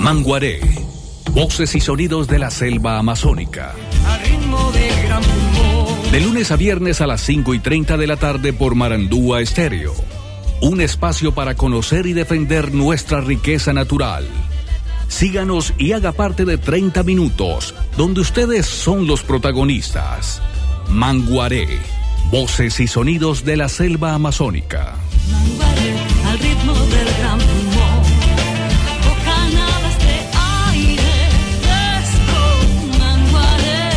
Manguaré, voces y sonidos de la selva amazónica. A ritmo del gran pulmón. De lunes a viernes a las 5:30 de la tarde por Marandúa Estéreo. Un espacio para conocer y defender nuestra riqueza natural. Síganos y haga parte de 30 minutos, donde ustedes son los protagonistas. Manguaré, voces y sonidos de la selva amazónica. Manguaré, al ritmo del gran pulmón. Bocanadas de aire fresco. Manguaré.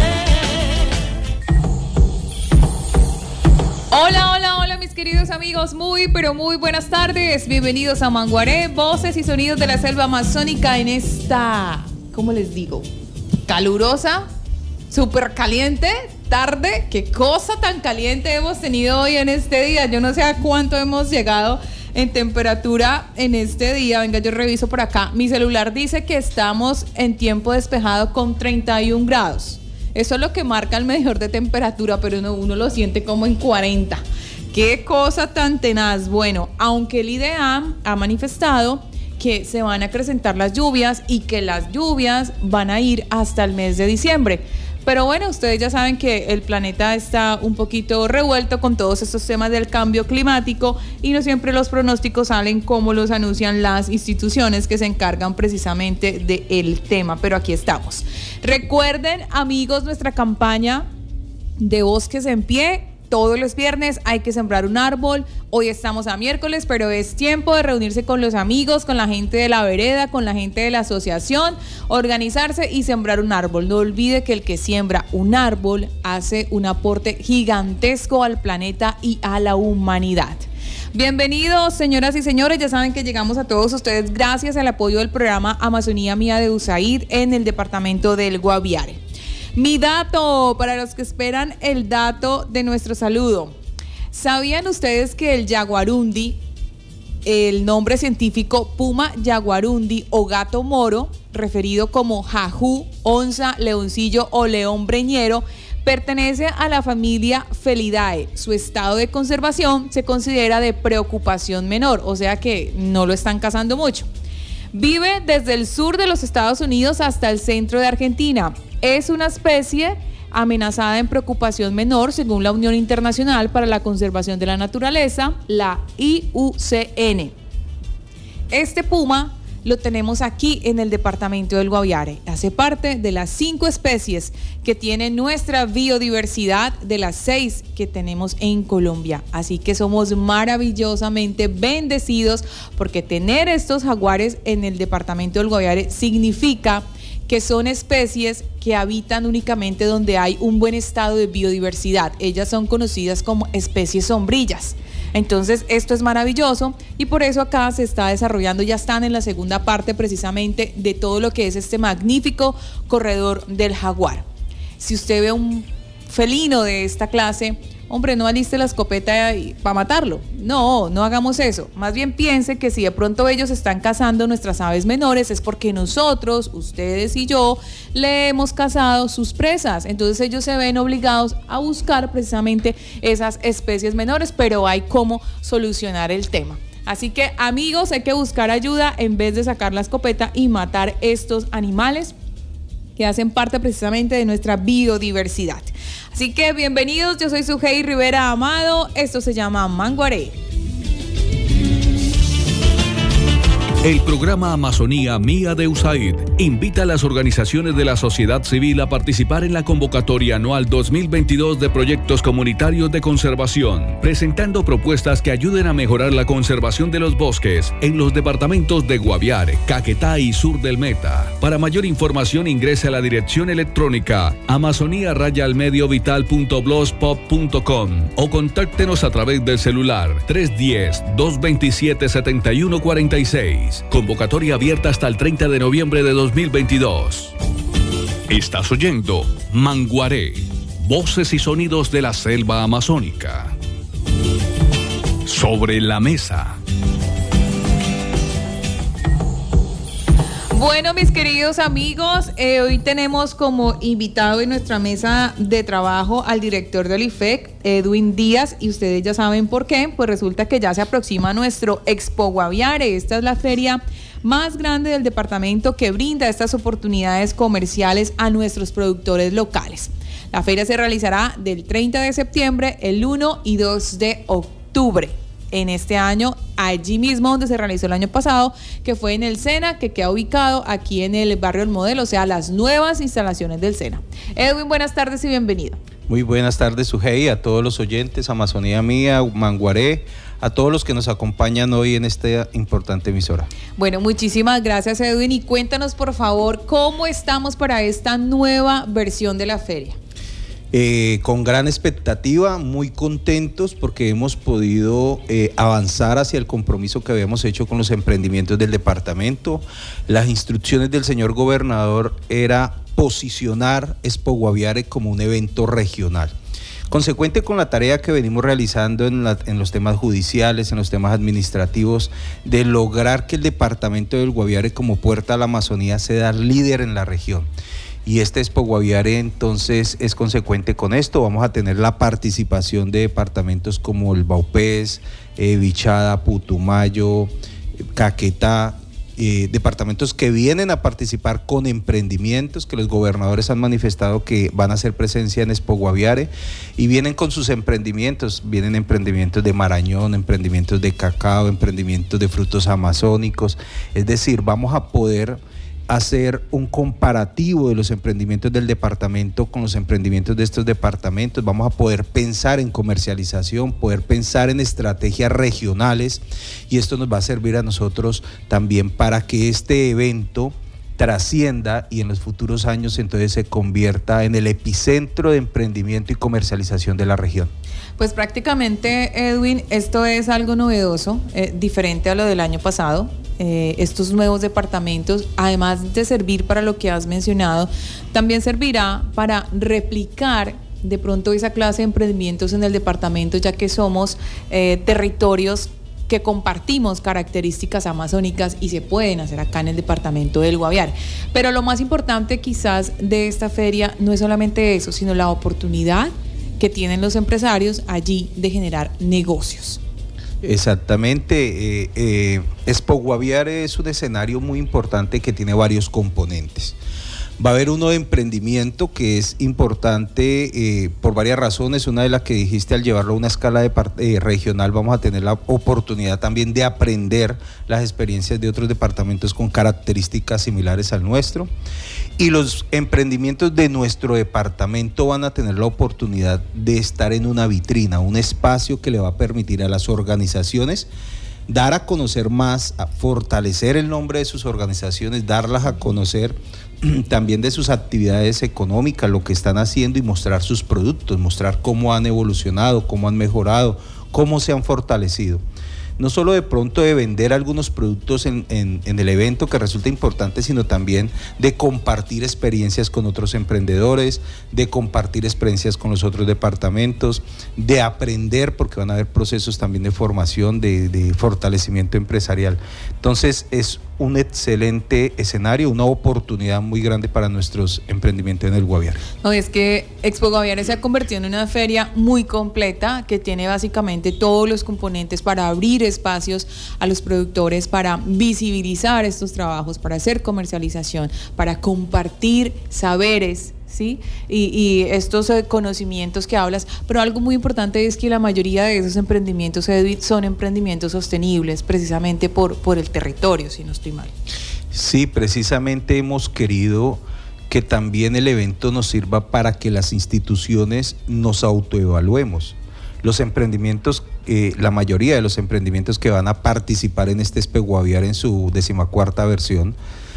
Hola, hola, hola mis queridos amigos, muy pero muy buenas tardes. Bienvenidos a Manguaré, voces y sonidos de la selva amazónica en esta, ¿cómo les digo? Calurosa, súper caliente tarde. Qué cosa tan caliente hemos tenido hoy en este día. Yo no sé a cuánto hemos llegado en temperatura en este día. Venga, yo reviso por acá. Mi celular dice que estamos en tiempo despejado con 31 grados. Eso es lo que marca el medidor de temperatura, pero uno lo siente como en 40. Qué cosa tan tenaz. Bueno, aunque el IDEAM ha manifestado que se van a acrecentar las lluvias y que las lluvias van a ir hasta el mes de diciembre. Pero bueno, ustedes ya saben que el planeta está un poquito revuelto con todos estos temas del cambio climático y no siempre los pronósticos salen como los anuncian las instituciones que se encargan precisamente del tema. Pero aquí estamos. Recuerden, amigos, nuestra campaña de Bosques en Pie. Todos los viernes hay que sembrar un árbol. Hoy estamos a miércoles, pero es tiempo de reunirse con los amigos, con la gente de la vereda, con la gente de la asociación, organizarse y sembrar un árbol. No olvide que el que siembra un árbol hace un aporte gigantesco al planeta y a la humanidad. Bienvenidos, señoras y señores. Ya saben que llegamos a todos ustedes gracias al apoyo del programa Amazonía Mía de USAID en el departamento del Guaviare. Mi dato, para los que esperan el dato de nuestro saludo. ¿Sabían ustedes que el yaguarundi, el nombre científico Puma yaguarundi o gato moro, referido como jajú, onza, leoncillo o león breñero, pertenece a la familia Felidae? Su estado de conservación se considera de preocupación menor, o sea que no lo están cazando mucho. Vive desde el sur de los Estados Unidos hasta el centro de Argentina. Es una especie amenazada en preocupación menor según la Unión Internacional para la Conservación de la Naturaleza, la IUCN. Este puma lo tenemos aquí en el departamento del Guaviare. Hace parte de las 5 especies que tiene nuestra biodiversidad de las 6 que tenemos en Colombia. Así que somos maravillosamente bendecidos porque tener estos jaguares en el departamento del Guaviare significa que son especies que habitan únicamente donde hay un buen estado de biodiversidad. Ellas son conocidas como especies sombrillas. Entonces esto es maravilloso y por eso acá se está desarrollando, ya están en la segunda parte precisamente de todo lo que es este magnífico corredor del jaguar. Si usted ve un felino de esta clase, hombre, no aliste la escopeta para matarlo. No, no hagamos eso. Más bien piense que si de pronto ellos están cazando nuestras aves menores es porque nosotros, ustedes y yo, le hemos cazado sus presas. Entonces ellos se ven obligados a buscar precisamente esas especies menores, pero hay cómo solucionar el tema. Así que, amigos, hay que buscar ayuda en vez de sacar la escopeta y matar estos animales que hacen parte precisamente de nuestra biodiversidad. Así que bienvenidos, yo soy Sujei Rivera Amado, esto se llama Manguaré. El programa Amazonía Mía de USAID invita a las organizaciones de la sociedad civil a participar en la convocatoria anual 2022 de proyectos comunitarios de conservación, presentando propuestas que ayuden a mejorar la conservación de los bosques en los departamentos de Guaviare, Caquetá y Sur del Meta. Para mayor información ingrese a la dirección electrónica amazonia-mediovital.blogspot.com o contáctenos a través del celular 310-227-7146. Convocatoria abierta hasta el 30 de noviembre de 2022. Estás oyendo Manguaré, voces y sonidos de la selva amazónica. Sobre la mesa. Bueno, mis queridos amigos, hoy tenemos como invitado en nuestra mesa de trabajo al director del IFEC, Edwin Díaz, y ustedes ya saben por qué. Pues resulta que ya se aproxima nuestro Expo Guaviare. Esta es la feria más grande del departamento que brinda estas oportunidades comerciales a nuestros productores locales. La feria se realizará del 30 de septiembre, el 1 y 2 de octubre. En este año, allí mismo donde se realizó el año pasado, que fue en el SENA, que queda ubicado aquí en el barrio El Modelo, o sea, las nuevas instalaciones del SENA. Edwin, buenas tardes y bienvenido. Muy buenas tardes, Sujei, a todos los oyentes, Amazonía Mía, Manguaré, a todos los que nos acompañan hoy en esta importante emisora. Bueno, muchísimas gracias, Edwin, y cuéntanos por favor cómo estamos para esta nueva versión de la feria. Con gran expectativa, muy contentos porque hemos podido avanzar hacia el compromiso que habíamos hecho con los emprendimientos del departamento. Las instrucciones del señor gobernador era posicionar Expo Guaviare como un evento regional. Consecuente con la tarea que venimos realizando en los temas judiciales, en los temas administrativos, de lograr que el departamento del Guaviare como puerta a la Amazonía sea líder en la región. Y este Expo Guaviare entonces es consecuente con esto. Vamos a tener la participación de departamentos como el Vaupés, Vichada, Putumayo, Caquetá, departamentos que vienen a participar con emprendimientos, que los gobernadores han manifestado que van a hacer presencia en Expo Guaviare y vienen con sus emprendimientos, vienen emprendimientos de marañón, emprendimientos de cacao, emprendimientos de frutos amazónicos, es decir, vamos a poder hacer un comparativo de los emprendimientos del departamento con los emprendimientos de estos departamentos, vamos a poder pensar en comercialización, poder pensar en estrategias regionales y esto nos va a servir a nosotros también para que este evento trascienda y en los futuros años entonces se convierta en el epicentro de emprendimiento y comercialización de la región. Pues prácticamente, Edwin, esto es algo novedoso, diferente a lo del año pasado. Estos nuevos departamentos, además de servir para lo que has mencionado, también servirá para replicar de pronto esa clase de emprendimientos en el departamento, ya que somos territorios que compartimos características amazónicas y se pueden hacer acá en el departamento del Guaviare. Pero lo más importante quizás de esta feria no es solamente eso, sino la oportunidad que tienen los empresarios allí de generar negocios. Exactamente, Expo Guaviare es un escenario muy importante que tiene varios componentes. Va a haber uno de emprendimiento que es importante por varias razones. Una de las que dijiste, al llevarlo a una escala regional vamos a tener la oportunidad también de aprender las experiencias de otros departamentos con características similares al nuestro. Y los emprendimientos de nuestro departamento van a tener la oportunidad de estar en una vitrina, un espacio que le va a permitir a las organizaciones dar a conocer más, a fortalecer el nombre de sus organizaciones, darlas a conocer también de sus actividades económicas, lo que están haciendo y mostrar sus productos, mostrar cómo han evolucionado, cómo han mejorado, cómo se han fortalecido. No solo de pronto de vender algunos productos en el evento que resulta importante, sino también de compartir experiencias con otros emprendedores, de compartir experiencias con los otros departamentos, de aprender, porque van a haber procesos también de formación, de fortalecimiento empresarial. Entonces es un excelente escenario, una oportunidad muy grande para nuestros emprendimientos en el Guaviare. No, es que Expo Guaviare se ha convertido en una feria muy completa que tiene básicamente todos los componentes para abrir espacios a los productores, para visibilizar estos trabajos, para hacer comercialización, para compartir saberes, ¿sí? Y estos conocimientos que hablas, pero algo muy importante es que la mayoría de esos emprendimientos, Edwin, son emprendimientos sostenibles, precisamente por el territorio, si no estoy mal. Sí, precisamente hemos querido que también el evento nos sirva para que las instituciones nos autoevaluemos. Los emprendimientos, la mayoría de los emprendimientos que van a participar en este Expo Guaviare en su 14ª versión,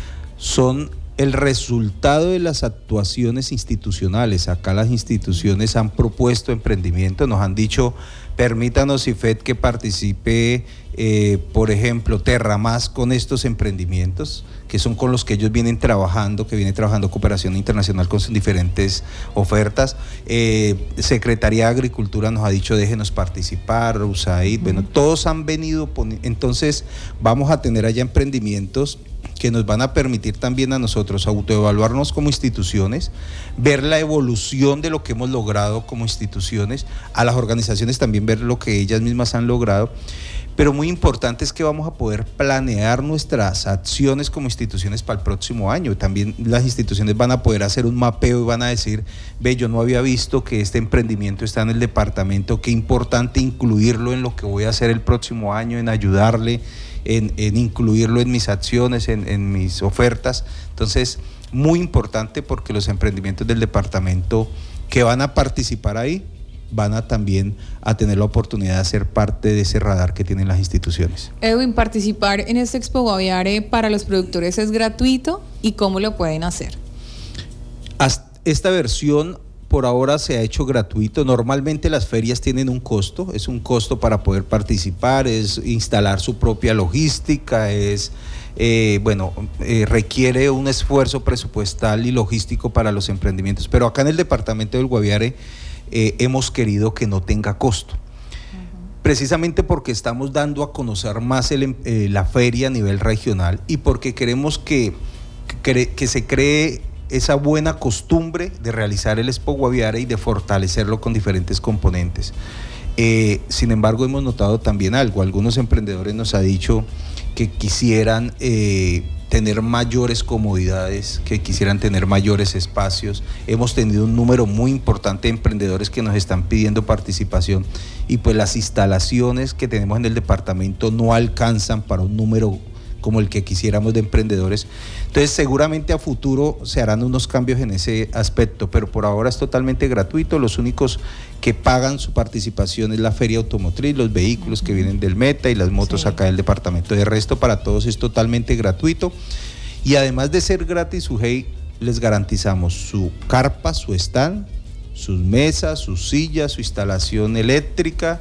son el resultado de las actuaciones institucionales. Acá las instituciones han propuesto emprendimiento, nos han dicho, permítanos IFED que participe, por ejemplo, Terramás con estos emprendimientos, que son con los que ellos vienen trabajando, que viene trabajando Cooperación Internacional con sus diferentes ofertas. Secretaría de Agricultura nos ha dicho, déjenos participar, USAID, bueno, todos han venido, entonces vamos a tener allá emprendimientos que nos van a permitir también a nosotros autoevaluarnos como instituciones, ver la evolución de lo que hemos logrado como instituciones, a las organizaciones también ver lo que ellas mismas han logrado, pero muy importante es que vamos a poder planear nuestras acciones como instituciones para el próximo año. También las instituciones van a poder hacer un mapeo y van a decir, ve, yo no había visto que este emprendimiento está en el departamento, qué importante incluirlo en lo que voy a hacer el próximo año, en ayudarle, en incluirlo en mis acciones, en mis ofertas. Entonces, muy importante porque los emprendimientos del departamento que van a participar ahí van a también a tener la oportunidad de ser parte de ese radar que tienen las instituciones. Edwin, participar en este Expo Guaviare para los productores es gratuito, ¿y cómo lo pueden hacer? Esta versión por ahora se ha hecho gratuito. Normalmente las ferias tienen un costo, es un costo para poder participar, es instalar su propia logística, requiere un esfuerzo presupuestal y logístico para los emprendimientos, pero acá en el departamento del Guaviare hemos querido que no tenga costo, precisamente porque estamos dando a conocer más la feria a nivel regional y porque queremos que se cree esa buena costumbre de realizar el Expo Guaviare y de fortalecerlo con diferentes componentes. Sin embargo, hemos notado también algo, algunos emprendedores nos han dicho que quisieran tener mayores comodidades, que quisieran tener mayores espacios. Hemos tenido un número muy importante de emprendedores que nos están pidiendo participación y pues las instalaciones que tenemos en el departamento no alcanzan para un número como el que quisiéramos de emprendedores. Entonces seguramente a futuro se harán unos cambios en ese aspecto, pero por ahora es totalmente gratuito. Los únicos que pagan su participación es la feria automotriz, los vehículos que vienen del Meta y las motos acá del departamento. De resto, para todos es totalmente gratuito y además de ser gratis, Sujei, les garantizamos su carpa, su stand, sus mesas, sus sillas, su instalación eléctrica,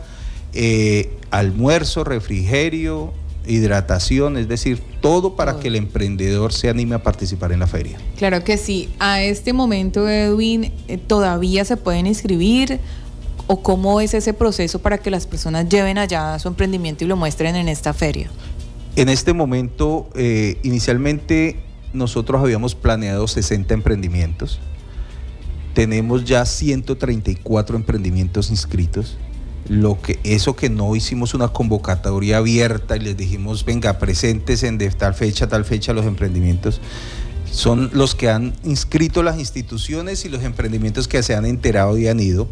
almuerzo, refrigerio, hidratación, es decir, todo para que el emprendedor se anime a participar en la feria. Claro que sí. A este momento, Edwin, ¿todavía se pueden inscribir? ¿O cómo es ese proceso para que las personas lleven allá su emprendimiento y lo muestren en esta feria? En este momento, inicialmente nosotros habíamos planeado 60 emprendimientos. Tenemos ya 134 emprendimientos inscritos. Eso que no hicimos una convocatoria abierta y les dijimos, venga, presentes en de tal fecha los emprendimientos, son los que han inscrito las instituciones y los emprendimientos que se han enterado y han ido.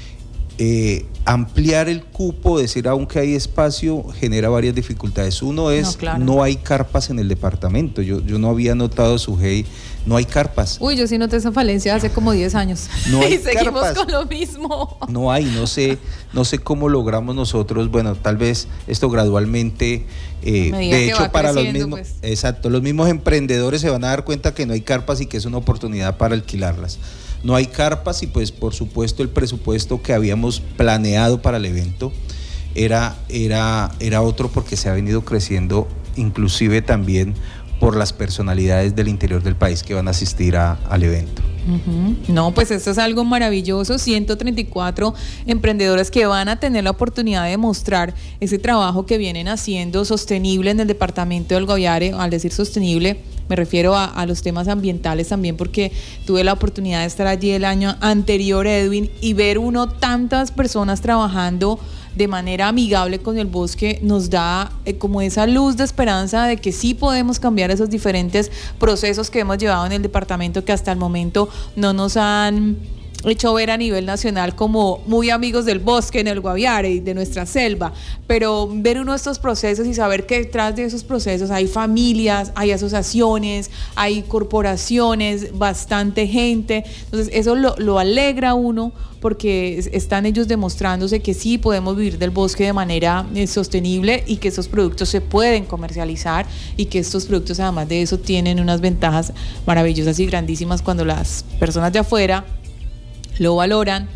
Ampliar el cupo, decir aunque hay espacio, genera varias dificultades. Uno es, no hay carpas en el departamento. Yo no había notado, Sujei, no hay carpas. Uy, yo sí noté esa falencia hace como 10 años. No hay y seguimos carpas. Con lo mismo. No sé cómo logramos nosotros, bueno, tal vez esto gradualmente, de hecho para los mismos, pues. Exacto, los mismos emprendedores se van a dar cuenta que no hay carpas y que es una oportunidad para alquilarlas. No hay carpas y pues por supuesto el presupuesto que habíamos planeado para el evento era otro porque se ha venido creciendo inclusive también por las personalidades del interior del país que van a asistir al evento. No, pues esto es algo maravilloso, 134 emprendedores que van a tener la oportunidad de mostrar ese trabajo que vienen haciendo sostenible en el departamento del Guaviare. Al decir sostenible me refiero a los temas ambientales también, porque tuve la oportunidad de estar allí el año anterior, Edwin, y ver tantas personas trabajando de manera amigable con el bosque nos da como esa luz de esperanza de que sí podemos cambiar esos diferentes procesos que hemos llevado en el departamento que hasta el momento no nos han hecho ver a nivel nacional como muy amigos del bosque en el Guaviare y de nuestra selva, pero ver uno de estos procesos y saber que detrás de esos procesos hay familias, hay asociaciones, hay corporaciones, bastante gente, entonces eso lo alegra a uno porque están ellos demostrándose que sí podemos vivir del bosque de manera sostenible y que esos productos se pueden comercializar y que estos productos además de eso tienen unas ventajas maravillosas y grandísimas cuando las personas de afuera lo valoran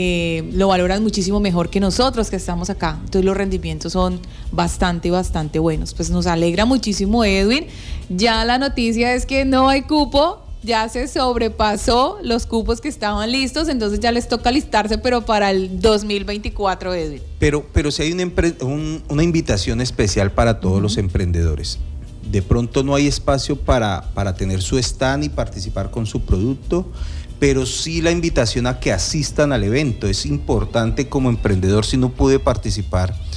muchísimo mejor que nosotros que estamos acá. Entonces los rendimientos son bastante buenos. Pues nos alegra muchísimo, Edwin. Ya la noticia es que no hay cupo, ya se sobrepasó los cupos que estaban listos, entonces ya les toca alistarse, pero para el 2024, Edwin. Pero sí hay una invitación especial para todos los emprendedores. De pronto no hay espacio para tener su stand y participar con su producto, pero sí la invitación a que asistan al evento. Es importante como emprendedor, si no pude participar,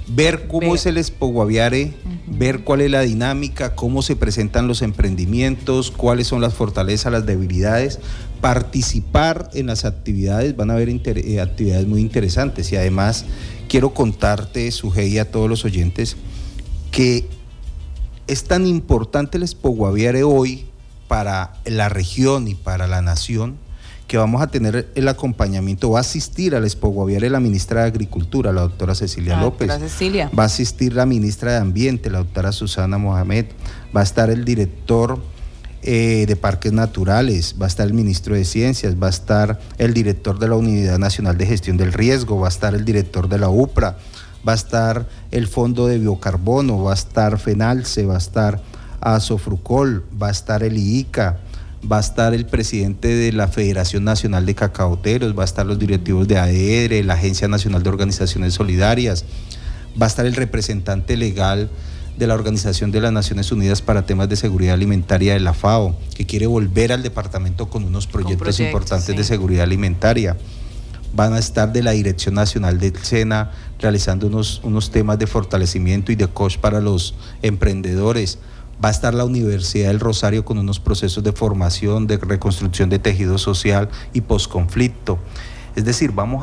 ver cómo es el Expo Guaviare, ver cuál es la dinámica, cómo se presentan los emprendimientos, cuáles son las fortalezas, las debilidades, participar en las actividades. Van a haber actividades muy interesantes, y además quiero contarte, Sujei, y a todos los oyentes, que es tan importante el Expo Guaviare hoy para la región y para la nación, que vamos a tener el acompañamiento. Va a asistir al Expo Guaviare la ministra de Agricultura, la doctora Cecilia López. Cecilia. Va a asistir la ministra de Ambiente, la doctora Susana Mohamed. Va a estar el director de Parques Naturales, va a estar el ministro de Ciencias, va a estar el director de la Unidad Nacional de Gestión del Riesgo, va a estar el director de la UPRA, va a estar el Fondo de Biocarbono, va a estar FENALCE, va a estar Asofrucol, va a estar el IICA, va a estar el presidente de la Federación Nacional de Cacaoteros, va a estar los directivos de AER, la Agencia Nacional de Organizaciones Solidarias, va a estar el representante legal de la Organización de las Naciones Unidas para temas de seguridad alimentaria de la FAO, que quiere volver al departamento con unos proyectos importantes de seguridad alimentaria. Van a estar de la Dirección Nacional del SENA realizando unos temas de fortalecimiento y de coach para los emprendedores. Va a estar la Universidad del Rosario con unos procesos de formación, de reconstrucción de tejido social y posconflicto. Es decir, van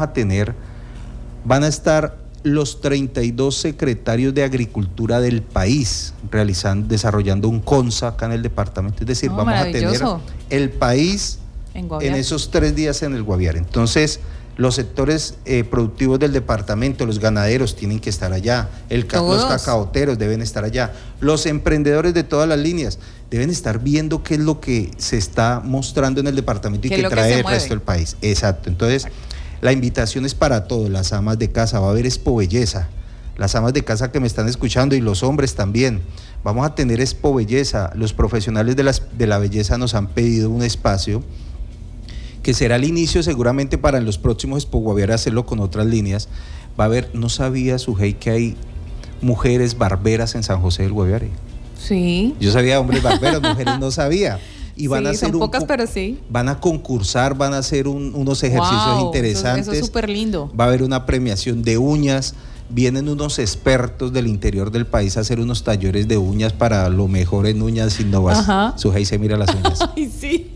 a estar los 32 secretarios de Agricultura del país desarrollando un CONSA acá en el departamento. Es decir, vamos a tener el país en esos 3 días en el Guaviare. Entonces, los sectores productivos del departamento, los ganaderos tienen que estar allá, los cacaoteros deben estar allá, los emprendedores de todas las líneas deben estar viendo qué es lo que se está mostrando en el departamento y que trae el resto del país. Exacto. Entonces, la invitación es para todos, las amas de casa. Va a haber Expo Belleza, las amas de casa que me están escuchando, y los hombres también. Vamos a tener Expo Belleza. Los profesionales de la belleza nos han pedido un espacio que será el inicio seguramente para en los próximos Expo Guaviare hacerlo con otras líneas. Va a haber, no sabía, Sujei, que hay mujeres barberas en San José del Guaviare. Sí. Yo sabía hombres barberos, mujeres no sabía. Y van a hacer son pocas, pero sí. Van a concursar, van a hacer unos ejercicios interesantes. Eso es súper lindo. Va a haber una premiación de uñas. Vienen unos expertos del interior del país a hacer unos talleres de uñas para lo mejor en uñas innovadoras. Sujei se mira las uñas. Ay, sí.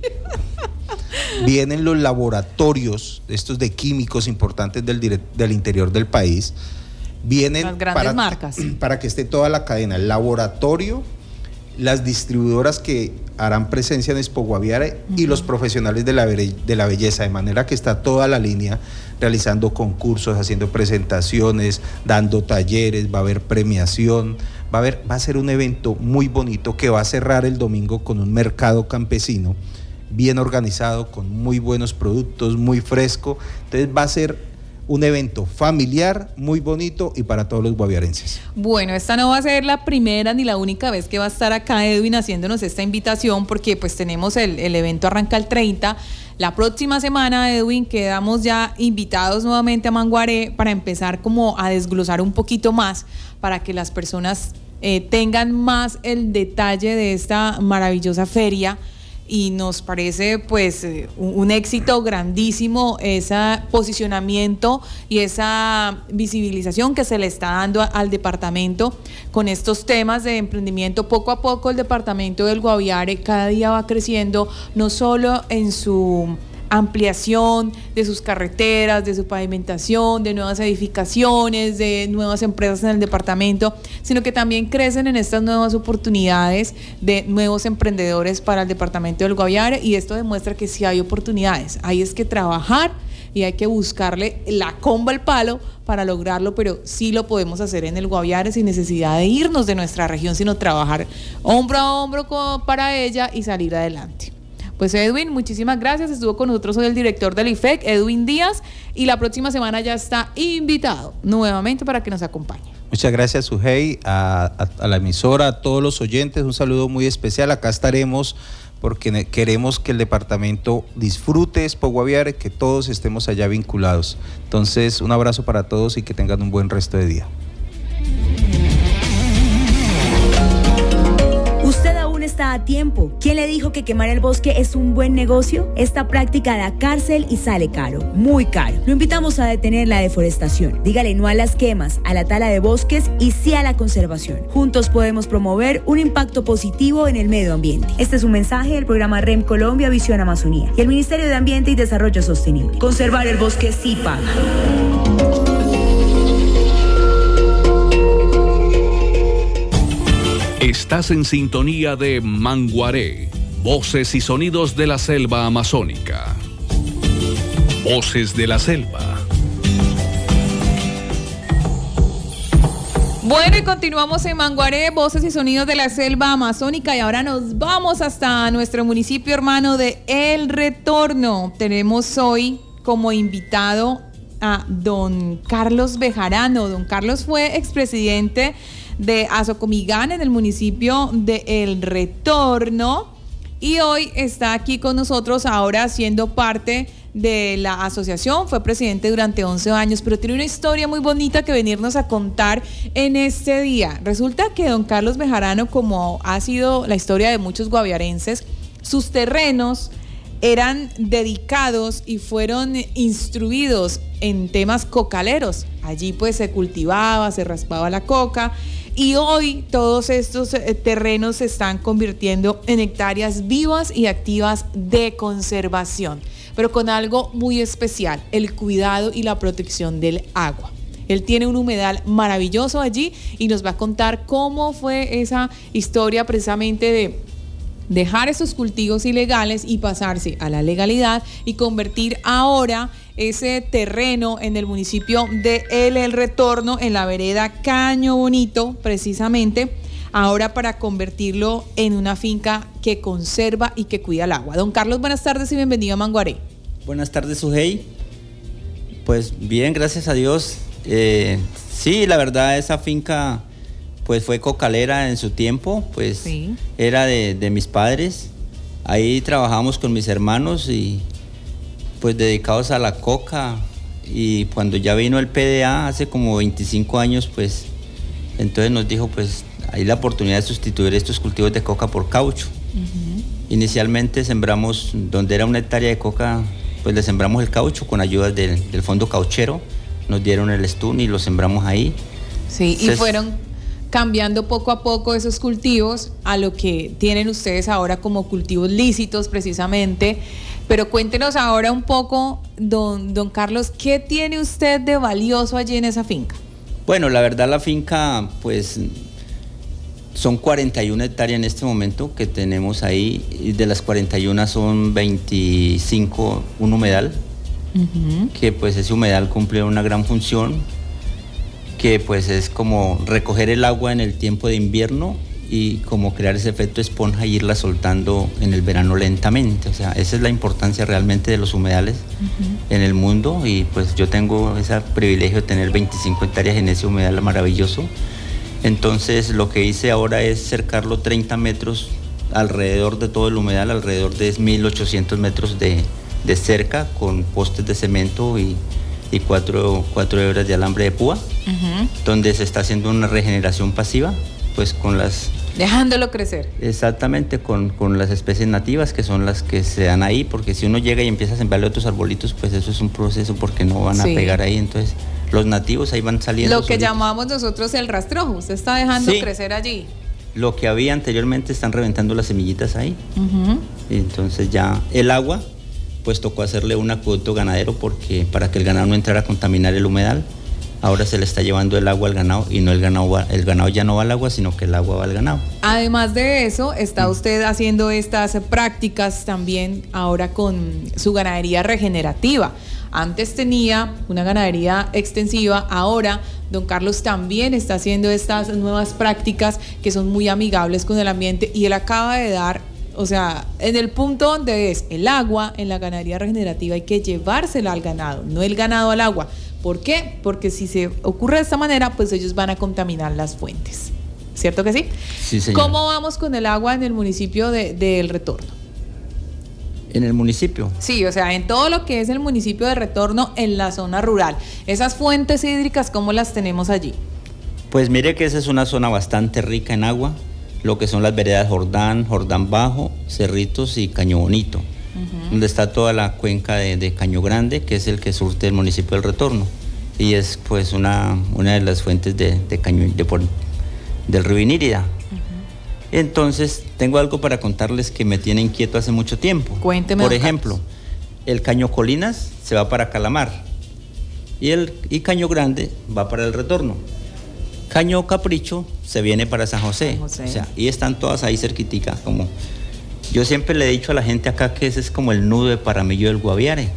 Vienen los laboratorios, estos de químicos importantes del interior del país. Vienen las grandes marcas. Para que esté toda la cadena, el laboratorio, las distribuidoras que harán presencia en Expo Guaviare y los profesionales de la belleza, de manera que está toda la línea realizando concursos, haciendo presentaciones, dando talleres, va a haber premiación, va a ser un evento muy bonito que va a cerrar el domingo con un mercado campesino bien organizado, con muy buenos productos, muy fresco. Entonces va a ser un evento familiar, muy bonito y para todos los guaviarenses. Bueno, esta no va a ser la primera ni la única vez que va a estar acá Edwin haciéndonos esta invitación, porque pues tenemos el evento arranca el 30. La próxima semana, Edwin, quedamos ya invitados nuevamente a Manguaré para empezar como a desglosar un poquito más, para que las personas tengan más el detalle de esta maravillosa feria. Y nos parece pues un éxito grandísimo ese posicionamiento y esa visibilización que se le está dando al departamento con estos temas de emprendimiento. Poco a poco el departamento del Guaviare cada día va creciendo, no solo en su ampliación de sus carreteras, de su pavimentación, de nuevas edificaciones, de nuevas empresas en el departamento, sino que también crecen en estas nuevas oportunidades de nuevos emprendedores para el departamento del Guaviare, y esto demuestra que sí hay oportunidades, hay es que trabajar y hay que buscarle la comba al palo para lograrlo, pero sí lo podemos hacer en el Guaviare sin necesidad de irnos de nuestra región, sino trabajar hombro a hombro para ella y salir adelante. Pues Edwin, muchísimas gracias. Estuvo con nosotros hoy el director del IFEC, Edwin Díaz, y la próxima semana ya está invitado nuevamente para que nos acompañe. Muchas gracias, Sujei, a la emisora, a todos los oyentes, un saludo muy especial. Acá estaremos porque queremos que el departamento disfrute Expo Guaviare, que todos estemos allá vinculados. Entonces, un abrazo para todos y que tengan un buen resto de día. Usted aún está está a tiempo. ¿Quién le dijo que quemar el bosque es un buen negocio? Esta práctica da cárcel y sale caro, muy caro. Lo invitamos a detener la deforestación. Dígale no a las quemas, a la tala de bosques y sí a la conservación. Juntos podemos promover un impacto positivo en el medio ambiente. Este es un mensaje del programa REM Colombia Visión Amazonía y el Ministerio de Ambiente y Desarrollo Sostenible. Conservar el bosque sí paga. Estás en sintonía de Manguaré, voces y sonidos de la selva amazónica. Voces de la selva. Bueno, y continuamos en Manguaré, voces y sonidos de la selva amazónica, y ahora nos vamos hasta nuestro municipio hermano de El Retorno. Tenemos hoy como invitado a don Carlos Bejarano. Don Carlos fue expresidente de Azocomigán en el municipio de El Retorno y hoy está aquí con nosotros ahora siendo parte de la asociación. Fue presidente durante 11 años, pero tiene una historia muy bonita que venirnos a contar en este día. Resulta que don Carlos Bejarano, como ha sido la historia de muchos guaviarenses, sus terrenos eran dedicados y fueron instruidos en temas cocaleros. Allí pues se cultivaba, se raspaba la coca, y hoy todos estos terrenos se están convirtiendo en hectáreas vivas y activas de conservación, pero con algo muy especial: el cuidado y la protección del agua. Él tiene un humedal maravilloso allí y nos va a contar cómo fue esa historia precisamente de dejar esos cultivos ilegales y pasarse a la legalidad y convertir ahora ese terreno en el municipio de El Retorno, en la vereda Caño Bonito, precisamente, ahora para convertirlo en una finca que conserva y que cuida el agua. Don Carlos, buenas tardes y bienvenido a Manguaré. Buenas tardes, Sujei. Pues bien, gracias a Dios. Sí, la verdad, esa finca pues fue cocalera en su tiempo, pues sí. Era de mis padres. Ahí trabajamos con mis hermanos y pues dedicados a la coca, y cuando ya vino el PDA hace como 25 años, pues entonces nos dijo pues hay la oportunidad de sustituir estos cultivos de coca por caucho. Inicialmente sembramos, donde era 1 hectárea de coca, pues le sembramos el caucho con ayuda del fondo cauchero, nos dieron el stun y lo sembramos ahí. Sí, entonces, y fueron cambiando poco a poco esos cultivos a lo que tienen ustedes ahora como cultivos lícitos precisamente. Pero cuéntenos ahora un poco, don Carlos, ¿qué tiene usted de valioso allí en esa finca? Bueno, la verdad la finca pues son 41 hectáreas en este momento que tenemos ahí, y de las 41 son 25 un humedal, que pues ese humedal cumple una gran función, que pues es como recoger el agua en el tiempo de invierno y como crear ese efecto esponja y irla soltando en el verano lentamente. O sea, esa es la importancia realmente de los humedales en el mundo, y pues yo tengo ese privilegio de tener 25 hectáreas en ese humedal maravilloso. Entonces lo que hice ahora es cercarlo 30 metros alrededor de todo el humedal, alrededor de 1.800 metros de cerca, con postes de cemento y 4 hebras de alambre de púa, donde se está haciendo una regeneración pasiva, pues con las... Dejándolo crecer. Exactamente, con las especies nativas, que son las que se dan ahí, porque si uno llega y empieza a sembrarle otros arbolitos, pues eso es un proceso, porque no van a pegar ahí. Entonces los nativos ahí van saliendo. Lo que solitos. Llamamos nosotros el rastrojo. Usted está dejando crecer allí. Lo que había anteriormente, están reventando las semillitas ahí. Entonces ya el agua, pues tocó hacerle un acueducto ganadero, porque para que el ganado no entrara a contaminar el humedal. Ahora se le está llevando el agua al ganado, y no el ganado ya no va al agua, sino que el agua va al ganado. Además de eso, está usted haciendo estas prácticas también ahora con su ganadería regenerativa. Antes tenía una ganadería extensiva, ahora don Carlos también está haciendo estas nuevas prácticas que son muy amigables con el ambiente, y él acaba de dar, o sea, en el punto donde es el agua en la ganadería regenerativa hay que llevársela al ganado, no el ganado al agua. ¿Por qué? Porque si se ocurre de esta manera, pues ellos van a contaminar las fuentes. ¿Cierto que sí? Sí, señor. ¿Cómo vamos con el agua en el municipio de El Retorno? ¿En el municipio? Sí, o sea, en todo lo que es el municipio de Retorno, en la zona rural. Esas fuentes hídricas, ¿cómo las tenemos allí? Pues mire que esa es una zona bastante rica en agua. lo que son las veredas Jordán, Jordán Bajo, Cerritos y Caño Bonito, donde está toda la cuenca de Caño Grande, que es el que surte el municipio del Retorno, y es pues una de las fuentes del río Inírida. Entonces, tengo algo para contarles que me tiene inquieto hace mucho tiempo. Cuénteme, Por don ejemplo, Carlos. el Caño Colinas se va para Calamar y Caño Grande va para el Retorno. Caño Capricho se viene para San José. San José. O sea, y están todas ahí cerquitica. Como yo siempre le he dicho a la gente acá que ese es como el nudo de Paramillo del Guaviare.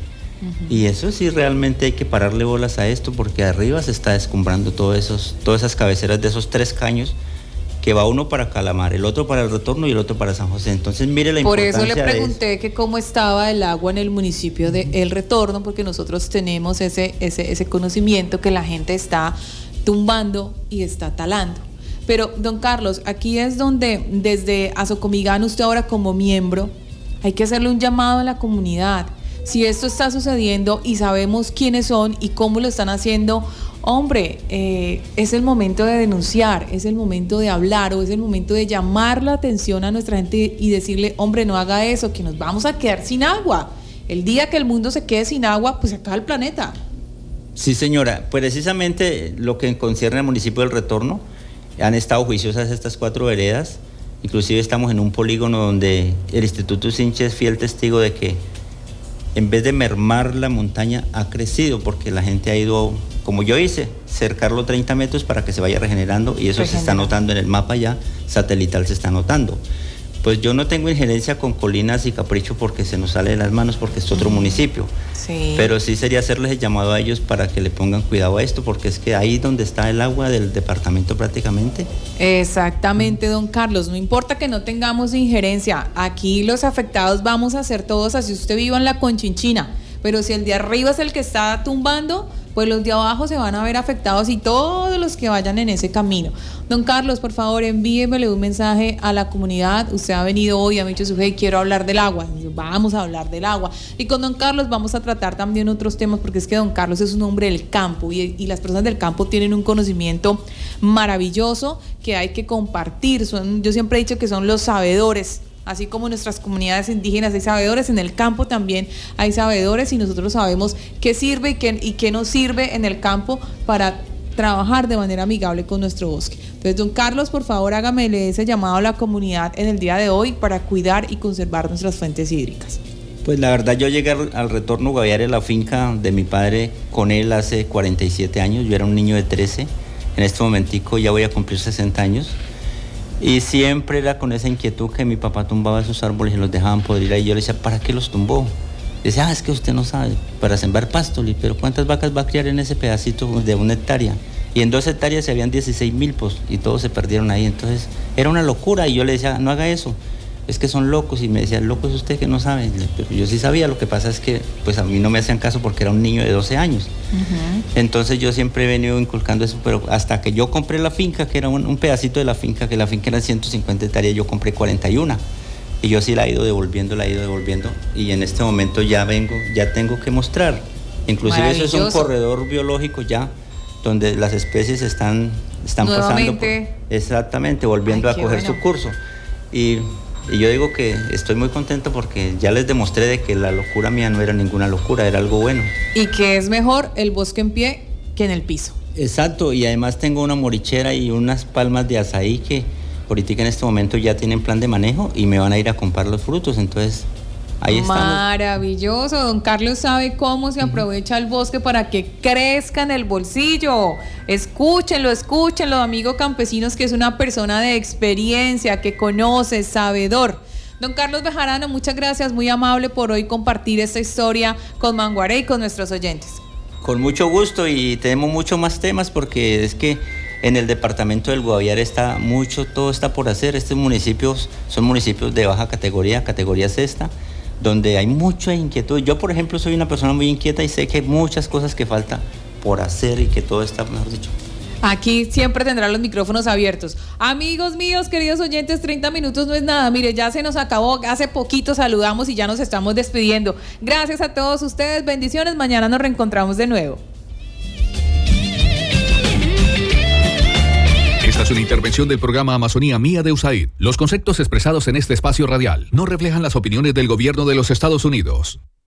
Y eso sí, realmente hay que pararle bolas a esto, porque arriba se está descumbrando todas esas cabeceras de esos 3 caños, que va uno para Calamar, el otro para el Retorno y el otro para San José. Entonces mire la Por importancia eso le de pregunté que cómo estaba el agua en el municipio de El Retorno, porque nosotros tenemos ese conocimiento que la gente está tumbando y está talando. Pero, don Carlos, aquí es donde desde Asocomigán, usted ahora como miembro, hay que hacerle un llamado a la comunidad. Si esto está sucediendo y sabemos quiénes son y cómo lo están haciendo, hombre, es el momento de denunciar, es el momento de hablar, o es el momento de llamar la atención a nuestra gente y decirle, hombre, no haga eso, que nos vamos a quedar sin agua. El día que el mundo se quede sin agua, pues se acaba el planeta. Sí, señora, precisamente lo que concierne al municipio del Retorno, han estado juiciosas estas 4 veredas, inclusive estamos en un polígono donde el Instituto Sinche es fiel testigo de que en vez de mermar la montaña ha crecido, porque la gente ha ido, como yo hice, cercarlo 30 metros para que se vaya regenerando, y eso se está notando en el mapa ya, satelital se está notando. Pues yo no tengo injerencia con Colinas y Capricho porque se nos sale de las manos, porque es otro municipio. Sí. Pero sí sería hacerles el llamado a ellos para que le pongan cuidado a esto, porque es que ahí donde está el agua del departamento prácticamente. Exactamente, don Carlos, no importa que no tengamos injerencia, aquí los afectados vamos a ser todos, así usted viva en la Conchinchina, pero si el de arriba es el que está tumbando, pues los de abajo se van a ver afectados, y todos los que vayan en ese camino. Don Carlos, por favor, envíemele un mensaje a la comunidad. Usted ha venido hoy, ha dicho, quiero hablar del agua. Vamos a hablar del agua. Y con don Carlos vamos a tratar también otros temas, porque es que don Carlos es un hombre del campo, y las personas del campo tienen un conocimiento maravilloso que hay que compartir. Yo siempre he dicho que son los sabedores. Así como en nuestras comunidades indígenas hay sabedores, en el campo también hay sabedores, y nosotros sabemos qué sirve y qué no sirve en el campo para trabajar de manera amigable con nuestro bosque. Entonces, don Carlos, por favor, hágamele ese llamado a la comunidad en el día de hoy para cuidar y conservar nuestras fuentes hídricas. Pues la verdad, yo llegué al Retorno Guaviare, la finca de mi padre, con él hace 47 años, yo era un niño de 13, en este momentico ya voy a cumplir 60 años. Y siempre era con esa inquietud que mi papá tumbaba esos árboles y los dejaban podrir ahí. Yo le decía, ¿para qué los tumbó? Decía, es que usted no sabe, para sembrar pasto. Pero ¿cuántas vacas va a criar en ese pedacito de 1 hectárea? Y en 2 hectáreas se habían 16 milpos y todos se perdieron ahí. Entonces era una locura, y yo le decía, no haga eso, es que son locos. Y me decía, loco es usted que no sabe. Pero yo sí sabía, lo que pasa es que pues a mí no me hacían caso porque era un niño de 12 años. Entonces yo siempre he venido inculcando eso, pero hasta que yo compré la finca, que era un pedacito de la finca, que la finca era 150 hectáreas, yo compré 41. Y yo sí la he ido devolviendo, y en este momento ya tengo que mostrar. Inclusive eso es un corredor biológico ya, donde las especies están pasando exactamente, volviendo a coger su curso. Y yo digo que estoy muy contento porque ya les demostré de que la locura mía no era ninguna locura, era algo bueno. Y que es mejor el bosque en pie que en el piso. Exacto, y además tengo una morichera y unas palmas de azaí que ahorita en este momento ya tienen plan de manejo y me van a ir a comprar los frutos, entonces ahí estamos. Maravilloso, don Carlos sabe cómo se aprovecha el bosque para que crezca en el bolsillo. Escúchenlo, amigo campesinos, que es una persona de experiencia, que conoce, sabedor. Don Carlos Bejarano, muchas gracias, muy amable por hoy compartir esta historia con Manguaré y con nuestros oyentes. Con mucho gusto, y tenemos muchos más temas, porque es que en el departamento del Guaviare todo está por hacer. Estos municipios son municipios de baja categoría, categoría sexta, donde hay mucha inquietud. Yo, por ejemplo, soy una persona muy inquieta y sé que hay muchas cosas que falta por hacer y que todo está, mejor dicho. Aquí siempre tendrán los micrófonos abiertos. Amigos míos, queridos oyentes, 30 minutos no es nada. Mire, ya se nos acabó, hace poquito saludamos y ya nos estamos despidiendo. Gracias a todos ustedes, bendiciones, mañana nos reencontramos de nuevo. Esta es una intervención del programa Amazonía Mía de USAID. Los conceptos expresados en este espacio radial no reflejan las opiniones del gobierno de los Estados Unidos.